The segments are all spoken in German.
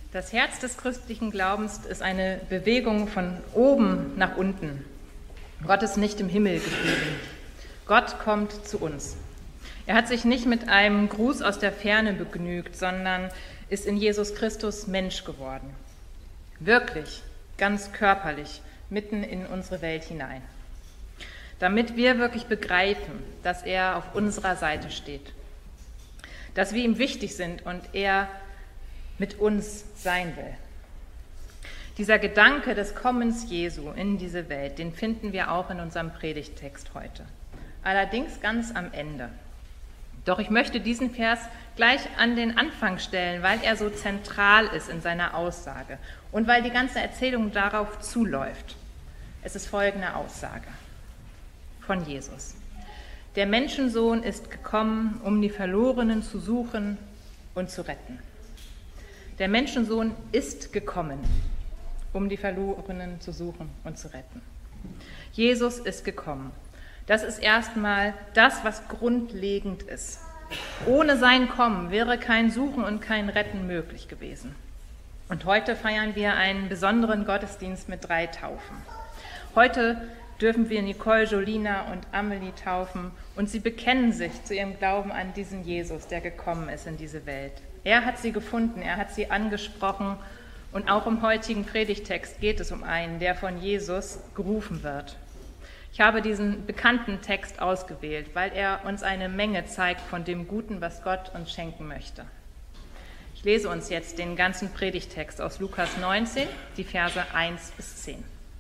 Das Herz des christlichen Glaubens ist eine Bewegung von oben nach unten. Gott ist nicht im Himmel geblieben. Gott kommt zu uns. Er hat sich nicht mit einem Gruß aus der Ferne begnügt, sondern ist in Jesus Christus Mensch geworden. Wirklich, ganz körperlich, mitten in unsere Welt hinein. Damit wir wirklich begreifen, dass er auf unserer Seite steht. Dass wir ihm wichtig sind und er mit uns sein will. Dieser Gedanke des Kommens Jesu in diese Welt, den finden wir auch in unserem Predigttext heute. Allerdings ganz am Ende. Doch ich möchte diesen Vers gleich an den Anfang stellen, weil er so zentral ist in seiner Aussage und weil die ganze Erzählung darauf zuläuft. Es ist folgende Aussage von Jesus. Der Menschensohn ist gekommen, um die Verlorenen zu suchen und zu retten. Der Menschensohn ist gekommen, um die Verlorenen zu suchen und zu retten. Jesus ist gekommen. Das ist erstmal das, was grundlegend ist. Ohne sein Kommen wäre kein Suchen und kein Retten möglich gewesen. Und heute feiern wir einen besonderen Gottesdienst mit 3 Taufen. Heute dürfen wir Nicole, Jolina und Amelie taufen und sie bekennen sich zu ihrem Glauben an diesen Jesus, der gekommen ist in diese Welt. Er hat sie gefunden, er hat sie angesprochen und auch im heutigen Predigttext geht es um einen, der von Jesus gerufen wird. Ich habe diesen bekannten Text ausgewählt, weil er uns eine Menge zeigt von dem Guten, was Gott uns schenken möchte. Ich lese uns jetzt den ganzen Predigttext aus Lukas 19, die Verse 1 bis 10.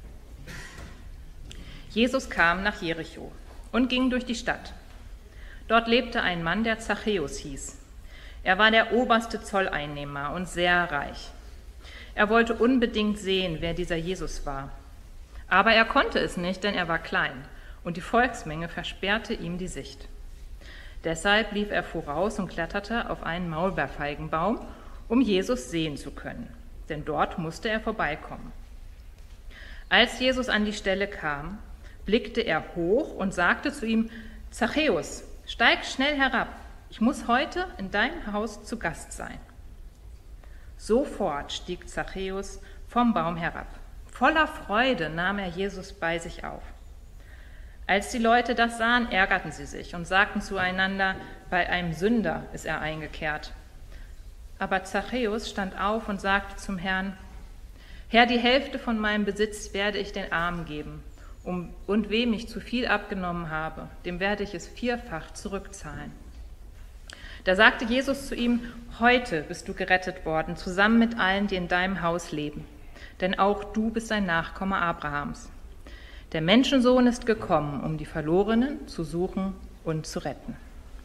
Jesus kam nach Jericho und ging durch die Stadt. Dort lebte ein Mann, der Zachäus hieß. Er war der oberste Zolleinnehmer und sehr reich. Er wollte unbedingt sehen, wer dieser Jesus war. Aber er konnte es nicht, denn er war klein und die Volksmenge versperrte ihm die Sicht. Deshalb lief er voraus und kletterte auf einen Maulbeerfeigenbaum, um Jesus sehen zu können, denn dort musste er vorbeikommen. Als Jesus an die Stelle kam, blickte er hoch und sagte zu ihm: Zachäus, steig schnell herab, ich muss heute in deinem Haus zu Gast sein. Sofort stieg Zachäus vom Baum herab. Voller Freude nahm er Jesus bei sich auf. Als die Leute das sahen, ärgerten sie sich und sagten zueinander: Bei einem Sünder ist er eingekehrt. Aber Zachäus stand auf und sagte zum Herrn: Herr, die Hälfte von meinem Besitz werde ich den Armen geben. Und wem ich zu viel abgenommen habe, dem werde ich es 4-fach zurückzahlen. Da sagte Jesus zu ihm: Heute bist du gerettet worden, zusammen mit allen, die in deinem Haus leben. Denn auch du bist ein Nachkomme Abrahams. Der Menschensohn ist gekommen, um die Verlorenen zu suchen und zu retten.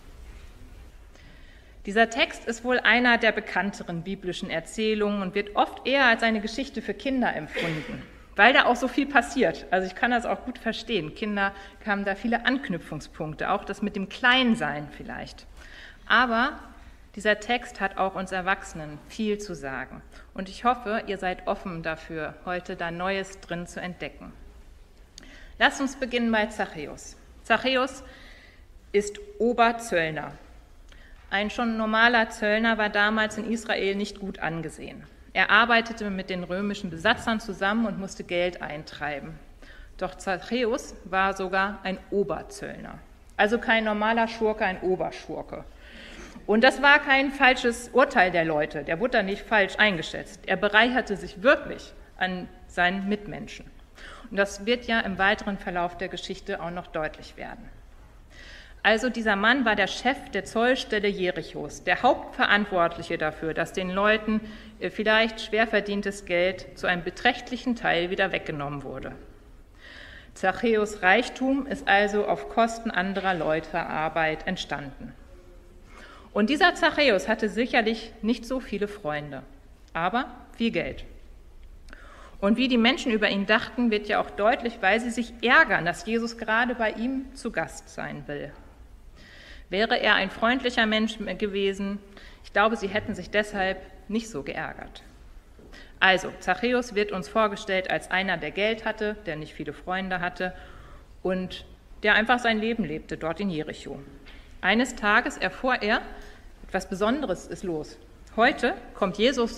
Dieser Text ist wohl einer der bekannteren biblischen Erzählungen und wird oft eher als eine Geschichte für Kinder empfunden, weil da auch so viel passiert. Also ich kann das auch gut verstehen. Kinder haben da viele Anknüpfungspunkte, auch das mit dem Kleinsein vielleicht. Aber dieser Text hat auch uns Erwachsenen viel zu sagen. Und ich hoffe, ihr seid offen dafür, heute da Neues drin zu entdecken. Lasst uns beginnen bei Zachäus. Zachäus ist Oberzöllner. Ein schon normaler Zöllner war damals in Israel nicht gut angesehen. Er arbeitete mit den römischen Besatzern zusammen und musste Geld eintreiben. Doch Zachäus war sogar ein Oberzöllner. Also kein normaler Schurke, ein Oberschurke. Und das war kein falsches Urteil der Leute, der wurde da nicht falsch eingeschätzt. Er bereicherte sich wirklich an seinen Mitmenschen. Und das wird ja im weiteren Verlauf der Geschichte auch noch deutlich werden. Also dieser Mann war der Chef der Zollstelle Jerichos, der Hauptverantwortliche dafür, dass den Leuten vielleicht schwer verdientes Geld zu einem beträchtlichen Teil wieder weggenommen wurde. Zachäus Reichtum ist also auf Kosten anderer Leute Arbeit entstanden. Und dieser Zachäus hatte sicherlich nicht so viele Freunde, aber viel Geld. Und wie die Menschen über ihn dachten, wird ja auch deutlich, weil sie sich ärgern, dass Jesus gerade bei ihm zu Gast sein will. Wäre er ein freundlicher Mensch gewesen, ich glaube, sie hätten sich deshalb nicht so geärgert. Also, Zachäus wird uns vorgestellt als einer, der Geld hatte, der nicht viele Freunde hatte und der einfach sein Leben lebte dort in Jericho. Eines Tages erfuhr er, etwas Besonderes ist los. Heute kommt Jesus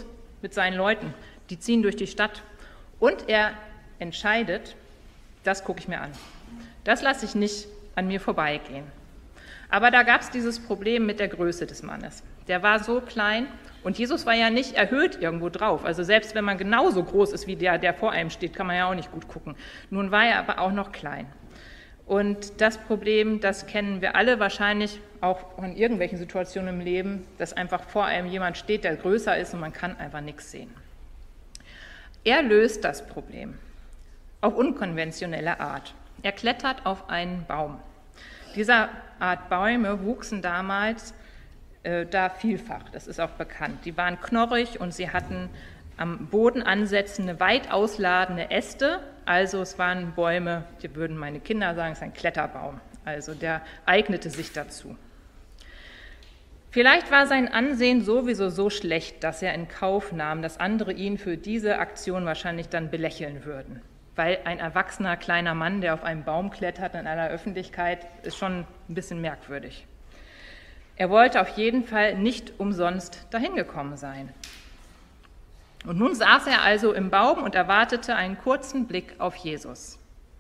mit seinen Leuten. Die ziehen durch die Stadt. Und er entscheidet, das gucke ich mir an. Das lasse ich nicht an mir vorbeigehen. Aber da gab es dieses Problem mit der Größe des Mannes. Der war so klein und Jesus war ja nicht erhöht irgendwo drauf. Also selbst wenn man genauso groß ist wie der vor einem steht, kann man ja auch nicht gut gucken. Nun war er aber auch noch klein. Und das Problem, das kennen wir alle wahrscheinlich auch in irgendwelchen Situationen im Leben, dass einfach vor einem jemand steht, der größer ist und man kann einfach nichts sehen. Er löst das Problem auf unkonventionelle Art. Er klettert auf einen Baum. Dieser Art Bäume wuchsen damals da vielfach, das ist auch bekannt. Die waren knorrig und sie hatten am Boden ansetzende, weit ausladende Äste. Also es waren Bäume, die würden meine Kinder sagen, es ist ein Kletterbaum. Also der eignete sich dazu. Vielleicht war sein Ansehen sowieso so schlecht, dass er in Kauf nahm, dass andere ihn für diese Aktion wahrscheinlich dann belächeln würden. Weil ein erwachsener kleiner Mann, der auf einen Baum klettert in aller Öffentlichkeit, ist schon ein bisschen merkwürdig. Er wollte auf jeden Fall nicht umsonst dahin gekommen sein. Und nun saß er also im Baum und erwartete einen kurzen Blick auf Jesus.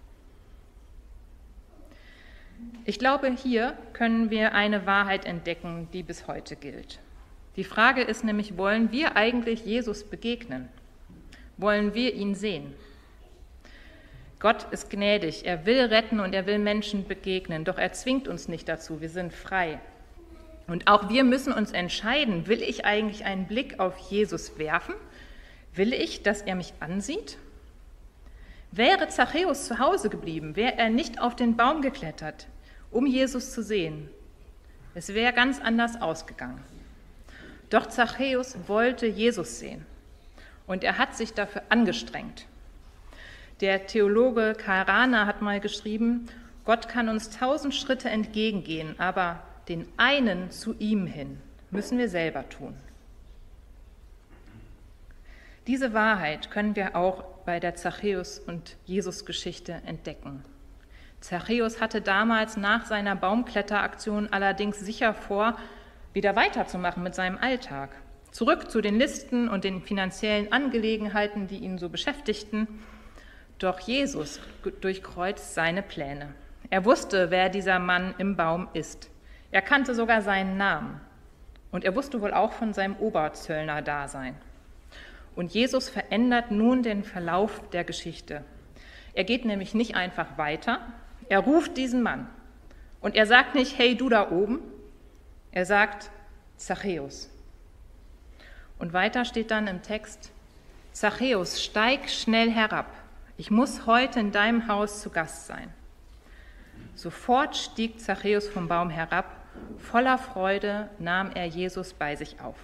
Ich glaube, hier können wir eine Wahrheit entdecken, die bis heute gilt. Die Frage ist nämlich, wollen wir eigentlich Jesus begegnen? Wollen wir ihn sehen? Gott ist gnädig, er will retten und er will Menschen begegnen, doch er zwingt uns nicht dazu, wir sind frei. Und auch wir müssen uns entscheiden, will ich eigentlich einen Blick auf Jesus werfen? Will ich, dass er mich ansieht? Wäre Zachäus zu Hause geblieben, wäre er nicht auf den Baum geklettert, um Jesus zu sehen, es wäre ganz anders ausgegangen. Doch Zachäus wollte Jesus sehen und er hat sich dafür angestrengt. Der Theologe Karl Rahner hat mal geschrieben, Gott kann uns 1000 Schritte entgegengehen, aber den einen zu ihm hin müssen wir selber tun. Diese Wahrheit können wir auch bei der Zachäus- und Jesus-Geschichte entdecken. Zachäus hatte damals nach seiner Baumkletteraktion allerdings sicher vor, wieder weiterzumachen mit seinem Alltag. Zurück zu den Listen und den finanziellen Angelegenheiten, die ihn so beschäftigten. Doch Jesus durchkreuzt seine Pläne. Er wusste, wer dieser Mann im Baum ist. Er kannte sogar seinen Namen. Und er wusste wohl auch von seinem Oberzöllner-Dasein. Und Jesus verändert nun den Verlauf der Geschichte. Er geht nämlich nicht einfach weiter, er ruft diesen Mann. Und er sagt nicht, hey du da oben, er sagt Zachäus. Und weiter steht dann im Text, Zachäus, steig schnell herab, ich muss heute in deinem Haus zu Gast sein. Sofort stieg Zachäus vom Baum herab, voller Freude nahm er Jesus bei sich auf.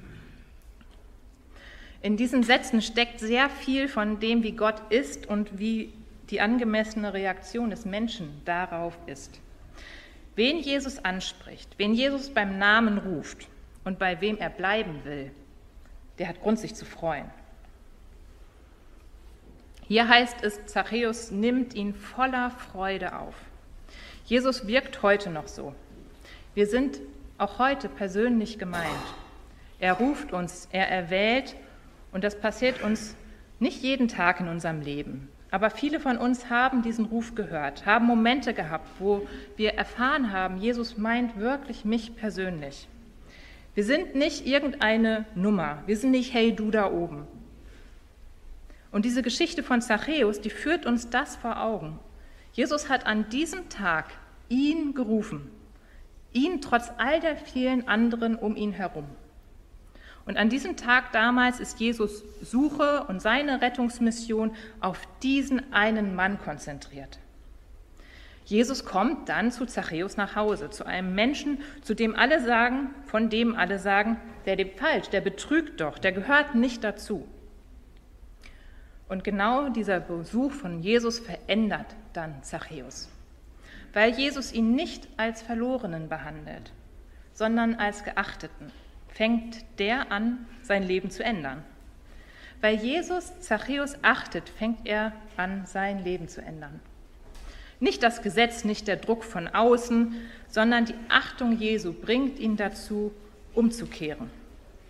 In diesen Sätzen steckt sehr viel von dem, wie Gott ist und wie die angemessene Reaktion des Menschen darauf ist. Wen Jesus anspricht, wen Jesus beim Namen ruft und bei wem er bleiben will, der hat Grund, sich zu freuen. Hier heißt es, Zachäus nimmt ihn voller Freude auf. Jesus wirkt heute noch so. Wir sind auch heute persönlich gemeint. Er ruft uns, er erwählt. Und das passiert uns nicht jeden Tag in unserem Leben. Aber viele von uns haben diesen Ruf gehört, haben Momente gehabt, wo wir erfahren haben, Jesus meint wirklich mich persönlich. Wir sind nicht irgendeine Nummer, wir sind nicht hey du da oben. Und diese Geschichte von Zachäus, die führt uns das vor Augen. Jesus hat an diesem Tag ihn gerufen, ihn trotz all der vielen anderen um ihn herum. Und an diesem Tag damals ist Jesus Suche und seine Rettungsmission auf diesen einen Mann konzentriert. Jesus kommt dann zu Zachäus nach Hause, zu einem Menschen, von dem alle sagen, der lebt falsch, der betrügt doch, der gehört nicht dazu. Und genau dieser Besuch von Jesus verändert dann Zachäus, weil Jesus ihn nicht als Verlorenen behandelt, sondern als Geachteten. Fängt der an, sein Leben zu ändern. Weil Jesus Zachäus achtet, fängt er an, sein Leben zu ändern. Nicht das Gesetz, nicht der Druck von außen, sondern die Achtung Jesu bringt ihn dazu, umzukehren.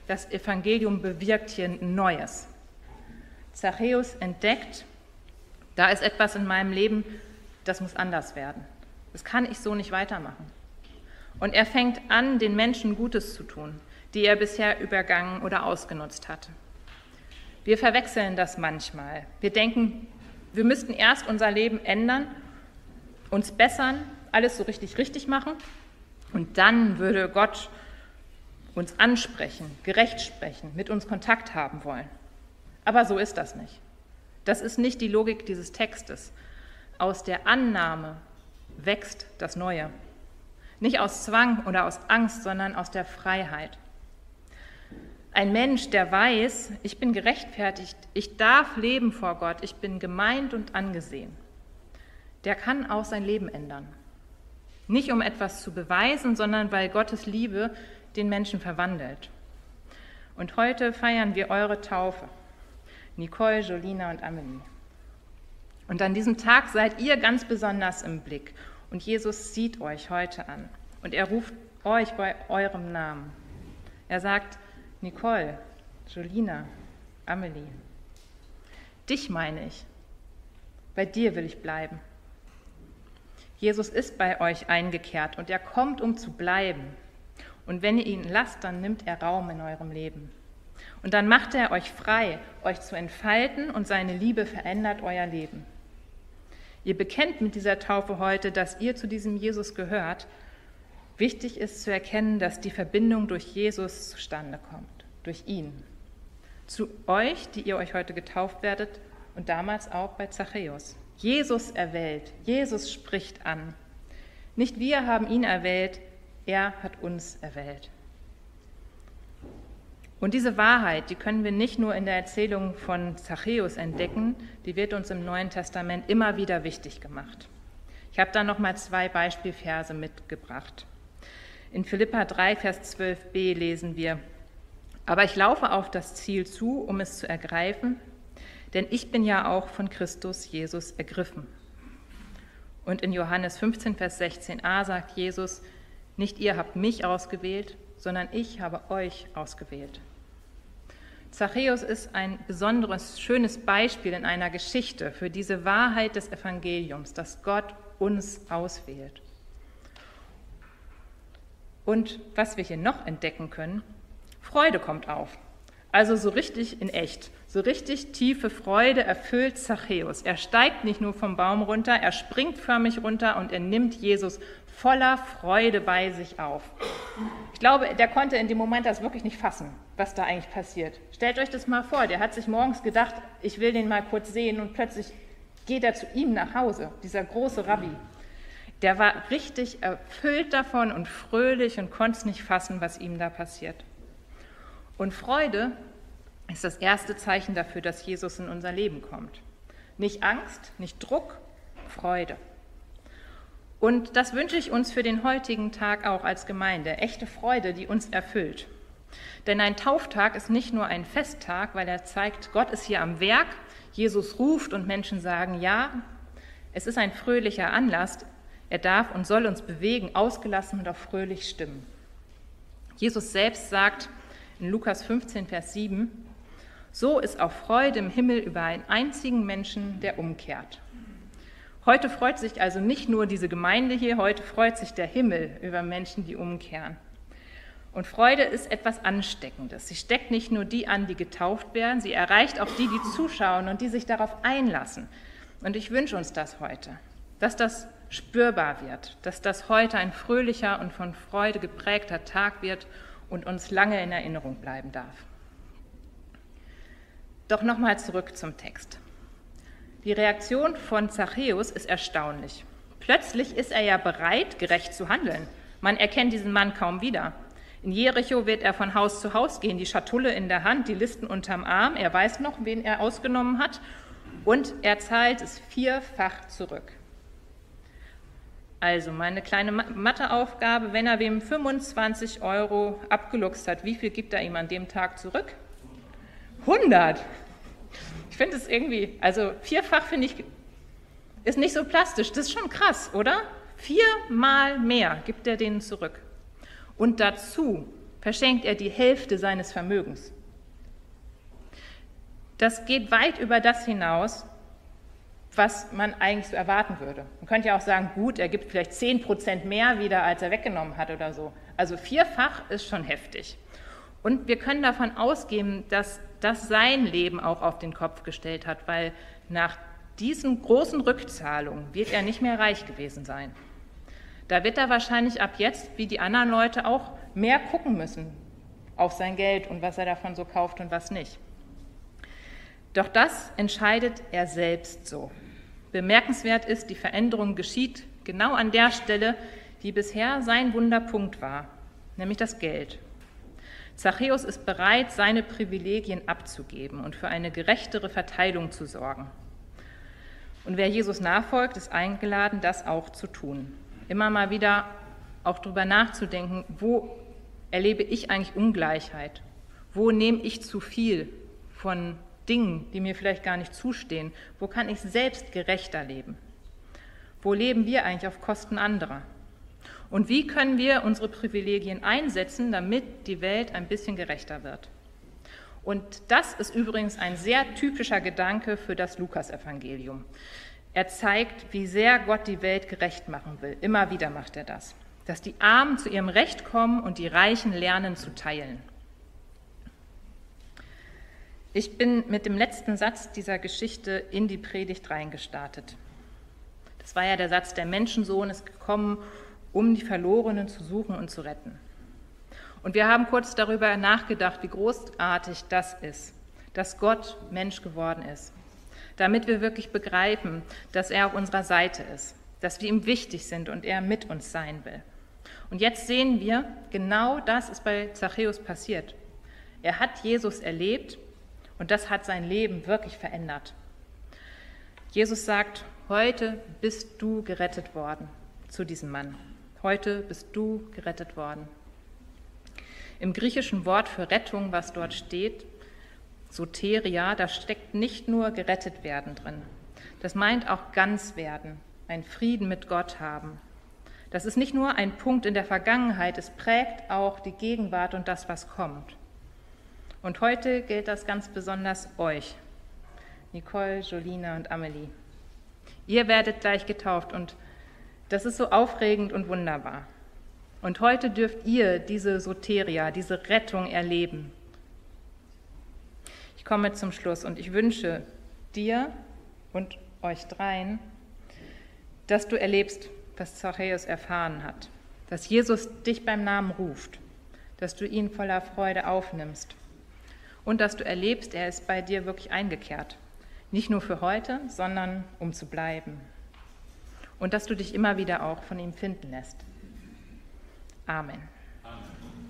das Evangelium bewirkt hier Neues. Zachäus entdeckt, da ist etwas in meinem Leben, das muss anders werden. Das kann ich so nicht weitermachen. Und er fängt an, den Menschen Gutes zu tun, die er bisher übergangen oder ausgenutzt hatte. Wir verwechseln das manchmal. Wir denken, wir müssten erst unser Leben ändern, uns bessern, alles so richtig machen und dann würde Gott uns ansprechen, gerecht sprechen, mit uns Kontakt haben wollen. Aber so ist das nicht. Das ist nicht die Logik dieses Textes. Aus der Annahme wächst das Neue. Nicht aus Zwang oder aus Angst, sondern aus der Freiheit. Ein Mensch, der weiß, ich bin gerechtfertigt, ich darf leben vor Gott, ich bin gemeint und angesehen, der kann auch sein Leben ändern. Nicht um etwas zu beweisen, sondern weil Gottes Liebe den Menschen verwandelt. Und heute feiern wir eure Taufe, Nicole, Jolina und Amelie. Und an diesem Tag seid ihr ganz besonders im Blick. Und Jesus sieht euch heute an. Und er ruft euch bei eurem Namen. Er sagt, Nicole, Jolina, Amelie, dich meine ich. Bei dir will ich bleiben. Jesus ist bei euch eingekehrt und er kommt, um zu bleiben. Und wenn ihr ihn lasst, dann nimmt er Raum in eurem Leben. Und dann macht er euch frei, euch zu entfalten und seine Liebe verändert euer Leben. Ihr bekennt mit dieser Taufe heute, dass ihr zu diesem Jesus gehört. Wichtig ist zu erkennen, dass die Verbindung durch Jesus zustande kommt, durch ihn. Zu euch, die ihr euch heute getauft werdet und damals auch bei Zachäus. Jesus erwählt, Jesus spricht an. Nicht wir haben ihn erwählt, er hat uns erwählt. Und diese Wahrheit, die können wir nicht nur in der Erzählung von Zachäus entdecken, die wird uns im Neuen Testament immer wieder wichtig gemacht. Ich habe da nochmal 2 Beispielverse mitgebracht. In Philipper 3, Vers 12b lesen wir, aber ich laufe auf das Ziel zu, um es zu ergreifen, denn ich bin ja auch von Christus Jesus ergriffen. Und in Johannes 15, Vers 16a sagt Jesus, nicht ihr habt mich ausgewählt, sondern ich habe euch ausgewählt. Zachäus ist ein besonderes, schönes Beispiel in einer Geschichte für diese Wahrheit des Evangeliums, dass Gott uns auswählt. Und was wir hier noch entdecken können, Freude kommt auf. Also so richtig in echt, so richtig tiefe Freude erfüllt Zachäus. Er steigt nicht nur vom Baum runter, er springt förmlich runter und er nimmt Jesus voller Freude bei sich auf. Ich glaube, der konnte in dem Moment das wirklich nicht fassen, was da eigentlich passiert. Stellt euch das mal vor, der hat sich morgens gedacht, ich will den mal kurz sehen und plötzlich geht er zu ihm nach Hause, dieser große Rabbi. Der war richtig erfüllt davon und fröhlich und konnte es nicht fassen, was ihm da passiert. Und Freude ist das erste Zeichen dafür, dass Jesus in unser Leben kommt. Nicht Angst, nicht Druck, Freude. Und das wünsche ich uns für den heutigen Tag auch als Gemeinde, echte Freude, die uns erfüllt. Denn ein Tauftag ist nicht nur ein Festtag, weil er zeigt, Gott ist hier am Werk, Jesus ruft und Menschen sagen ja. Es ist ein fröhlicher Anlass, er darf und soll uns bewegen, ausgelassen und auch fröhlich stimmen. Jesus selbst sagt in Lukas 15, Vers 7, so ist auch Freude im Himmel über einen einzigen Menschen, der umkehrt. Heute freut sich also nicht nur diese Gemeinde hier, heute freut sich der Himmel über Menschen, die umkehren. Und Freude ist etwas Ansteckendes. Sie steckt nicht nur die an, die getauft werden, sie erreicht auch die, die zuschauen und die sich darauf einlassen. Und ich wünsche uns das heute, dass das spürbar wird, dass das heute ein fröhlicher und von Freude geprägter Tag wird und uns lange in Erinnerung bleiben darf. Doch nochmal zurück zum Text. Die Reaktion von Zachäus ist erstaunlich. Plötzlich ist er ja bereit, gerecht zu handeln. Man erkennt diesen Mann kaum wieder. In Jericho wird er von Haus zu Haus gehen, die Schatulle in der Hand, die Listen unterm Arm. Er weiß noch, wen er ausgenommen hat. Und er zahlt es 4-fach zurück. Also meine kleine Matheaufgabe, wenn er wem 25 € abgeluchst hat, wie viel gibt er ihm an dem Tag zurück? 100. Ich finde es irgendwie, also 4-fach finde ich, ist nicht so plastisch. Das ist schon krass, oder? 4-mal mehr gibt er denen zurück. Und dazu verschenkt er die Hälfte seines Vermögens. Das geht weit über das hinaus, was man eigentlich so erwarten würde. Man könnte ja auch sagen, gut, er gibt vielleicht 10% mehr wieder, als er weggenommen hat oder so. Also 4-fach ist schon heftig. Und wir können davon ausgehen, dass das sein Leben auch auf den Kopf gestellt hat, weil nach diesen großen Rückzahlungen wird er nicht mehr reich gewesen sein. Da wird er wahrscheinlich ab jetzt, wie die anderen Leute, auch mehr gucken müssen auf sein Geld und was er davon so kauft und was nicht. Doch das entscheidet er selbst so. Bemerkenswert ist, die Veränderung geschieht genau an der Stelle, die bisher sein Wunderpunkt war, nämlich das Geld. Zachäus ist bereit, seine Privilegien abzugeben und für eine gerechtere Verteilung zu sorgen. Und wer Jesus nachfolgt, ist eingeladen, das auch zu tun. Immer mal wieder auch darüber nachzudenken, wo erlebe ich eigentlich Ungleichheit? Wo nehme ich zu viel von Dingen, die mir vielleicht gar nicht zustehen? Wo kann ich selbst gerechter leben? Wo leben wir eigentlich auf Kosten anderer? Und wie können wir unsere Privilegien einsetzen, damit die Welt ein bisschen gerechter wird? Und das ist übrigens ein sehr typischer Gedanke für das Lukasevangelium. Er zeigt, wie sehr Gott die Welt gerecht machen will. Immer wieder macht er das. Dass die Armen zu ihrem Recht kommen und die Reichen lernen zu teilen. Ich bin mit dem letzten Satz dieser Geschichte in die Predigt reingestartet. Das war ja der Satz, der Menschensohn ist gekommen, um die Verlorenen zu suchen und zu retten. Und wir haben kurz darüber nachgedacht, wie großartig das ist, dass Gott Mensch geworden ist, damit wir wirklich begreifen, dass er auf unserer Seite ist, dass wir ihm wichtig sind und er mit uns sein will. Und jetzt sehen wir, genau das ist bei Zachäus passiert. Er hat Jesus erlebt und das hat sein Leben wirklich verändert. Jesus sagt, heute bist du gerettet worden zu diesem Mann. Heute bist du gerettet worden. Im griechischen Wort für Rettung, was dort steht, Soteria, da steckt nicht nur gerettet werden drin. Das meint auch ganz werden, einen Frieden mit Gott haben. Das ist nicht nur ein Punkt in der Vergangenheit, es prägt auch die Gegenwart und das, was kommt. Und heute gilt das ganz besonders euch, Nicole, Jolina und Amelie. Ihr werdet gleich getauft und das ist so aufregend und wunderbar. Und heute dürft ihr diese Soteria, diese Rettung erleben. Ich komme zum Schluss und ich wünsche dir und euch dreien, dass du erlebst, was Zachäus erfahren hat, dass Jesus dich beim Namen ruft, dass du ihn voller Freude aufnimmst und dass du erlebst, er ist bei dir wirklich eingekehrt, nicht nur für heute, sondern um zu bleiben und dass du dich immer wieder auch von ihm finden lässt. Amen. Amen.